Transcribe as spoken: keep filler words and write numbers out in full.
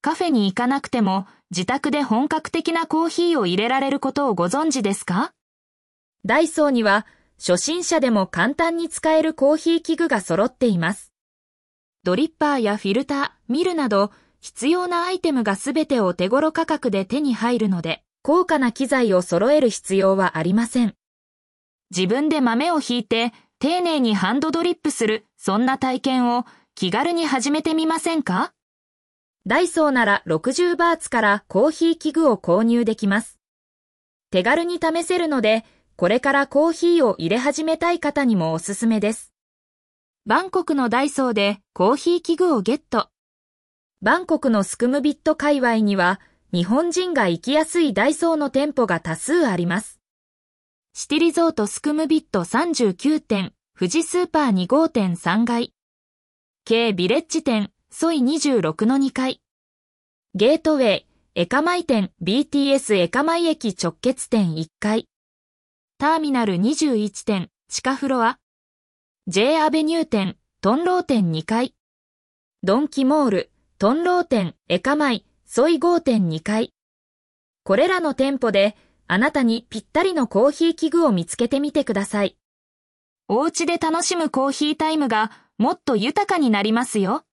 カフェに行かなくても自宅で本格的なコーヒーを入れられることをご存知ですか？ ダイソーには初心者でも簡単に使えるコーヒー器具が揃っています。ドリッパーやフィルター、ミルなど必要なアイテムがすべてお手頃価格で手に入るので、高価な機材を揃える必要はありません。 自分で豆をひいて丁寧にハンドドリップする、そんな体験を気軽に始めてみませんか？ ダイソーならろくじゅうバーツからコーヒー器具を購入できます。手軽に試せるので、これからコーヒーを入れ始めたい方にもおすすめです。 バンコクのダイソーでコーヒー器具をゲット。 バンコクのスクムビット界隈には、日本人が行きやすいダイソーの店舗が多数あります。 シティリゾートスクムビットさんじゅうきゅうてん、富士スーパーに号店さん階。K ビレッジ店、ソイにじゅうろくのに階。ゲートウェイ、エカマイ店 ビーティーエス エカマイ駅直結店いっ階。ターミナルにじゅういち店、地下フロア。J アベニュー店、トンロー店に階。ドンキモール、トンロー店、エカマイ、ソイ号店に階。これらの店舗であなたにぴったりのコーヒー器具を見つけてみてください。 お家で楽しむコーヒータイムがもっと豊かになりますよ。